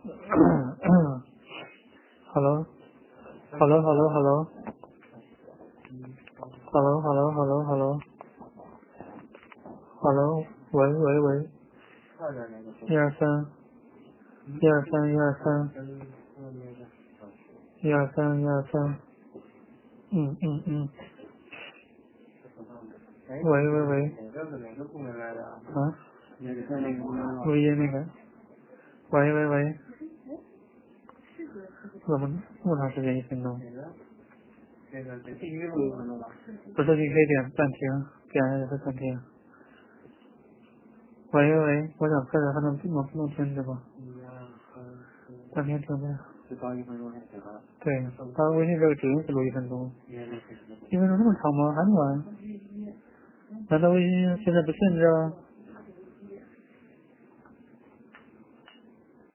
Hello, hello, hello, hello, hello, hello, hello, hello, hello，喂，一二三，一二三，一二三，一二三，一二三，嗯，喂，啊，录音那个，喂，怎么那么长时间1分钟？不是，你可以点暂停，点也是暂停。喂，我想测试它能停止吗？暂停停呗。对，他微信这个指令是录1分钟，1分钟这么长吗？还能玩？难道微信现在不限制啊？